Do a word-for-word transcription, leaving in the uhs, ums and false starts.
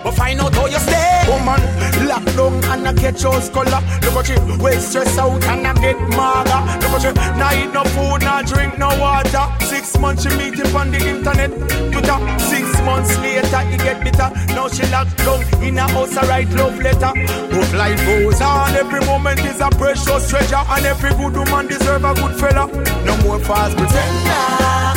But find out how you stay. Woman, lock down and I catch your color. Look at you, waste stress out and I get maga. Look at you, now eat no food, now drink no water. Six months she meet him on the internet, Twitter. Six months later he get bitter. Now she locked down in a house, I write love letter. But life goes on, every moment is a precious treasure. And every good woman deserve a good fella. No more false pretender.